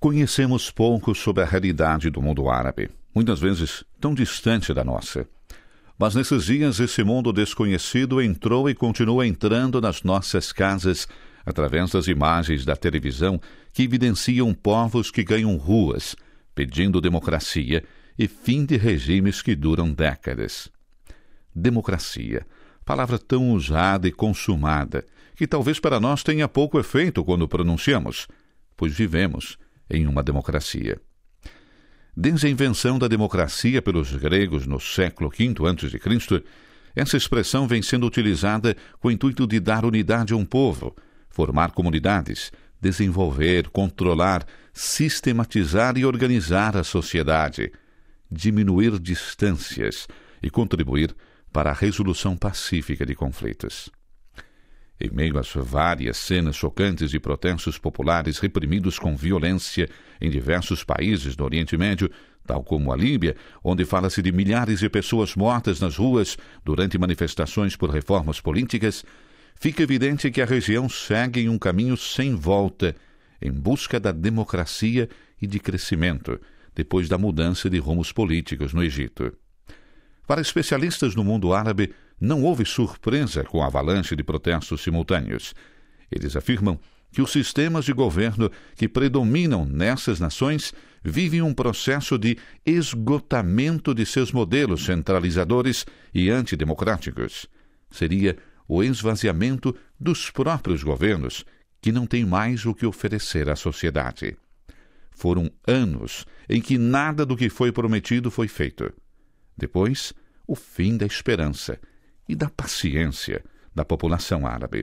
Conhecemos pouco sobre a realidade do mundo árabe, muitas vezes tão distante da nossa. Mas nesses dias esse mundo desconhecido entrou e continua entrando nas nossas casas através das imagens da televisão que evidenciam povos que ganham ruas, pedindo democracia e fim de regimes que duram décadas. Democracia, palavra tão usada e consumada, que talvez para nós tenha pouco efeito quando pronunciamos, pois vivemos em uma democracia. Desde a invenção da democracia pelos gregos no século V a.C., essa expressão vem sendo utilizada com o intuito de dar unidade a um povo, formar comunidades, desenvolver, controlar, sistematizar e organizar a sociedade, diminuir distâncias e contribuir para a resolução pacífica de conflitos. Em meio às várias cenas chocantes de protestos populares reprimidos com violência em diversos países do Oriente Médio, tal como a Líbia, onde fala-se de milhares de pessoas mortas nas ruas durante manifestações por reformas políticas, fica evidente que a região segue em um caminho sem volta em busca da democracia e de crescimento, depois da mudança de rumos políticos no Egito. Para especialistas no mundo árabe, não houve surpresa com a avalanche de protestos simultâneos. Eles afirmam que os sistemas de governo que predominam nessas nações vivem um processo de esgotamento de seus modelos centralizadores e antidemocráticos. Seria o esvaziamento dos próprios governos, que não têm mais o que oferecer à sociedade. Foram anos em que nada do que foi prometido foi feito. Depois, o fim da esperança e da paciência da população árabe.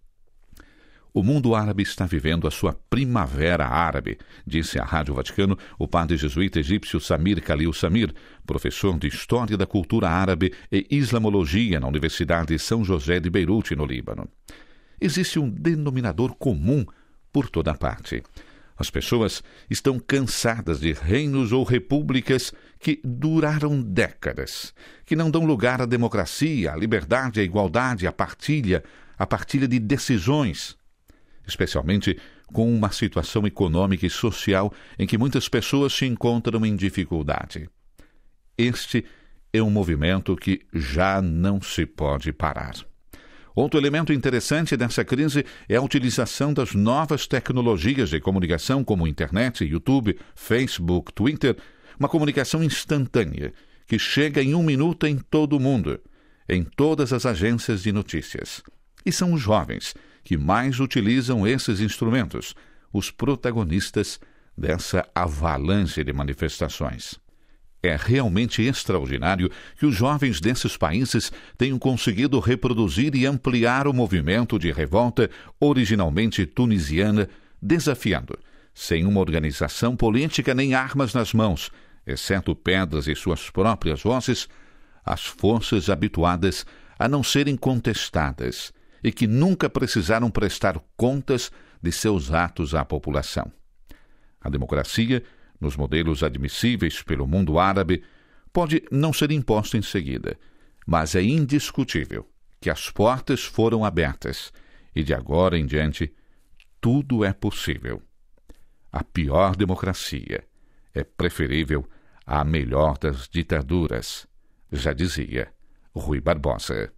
O mundo árabe está vivendo a sua primavera árabe, disse à Rádio Vaticano o padre jesuíta egípcio Samir Khalil Samir, professor de História da Cultura Árabe e Islamologia na Universidade São José de Beirute, no Líbano. Existe um denominador comum por toda parte. As pessoas estão cansadas de reinos ou repúblicas que duraram décadas, que não dão lugar à democracia, à liberdade, à igualdade, à partilha de decisões, especialmente com uma situação econômica e social em que muitas pessoas se encontram em dificuldade. Este é um movimento que já não se pode parar. Outro elemento interessante dessa crise é a utilização das novas tecnologias de comunicação como internet, YouTube, Facebook, Twitter, uma comunicação instantânea que chega em 1 minuto em todo o mundo, em todas as agências de notícias. E são os jovens que mais utilizam esses instrumentos, os protagonistas dessa avalanche de manifestações. É realmente extraordinário que os jovens desses países tenham conseguido reproduzir e ampliar o movimento de revolta originalmente tunisiana, desafiando, sem uma organização política nem armas nas mãos, exceto pedras e suas próprias vozes, as forças habituadas a não serem contestadas e que nunca precisaram prestar contas de seus atos à população. A democracia, nos modelos admissíveis pelo mundo árabe, pode não ser imposta em seguida, mas é indiscutível que as portas foram abertas e de agora em diante tudo é possível. A pior democracia é preferível à melhor das ditaduras, já dizia Rui Barbosa.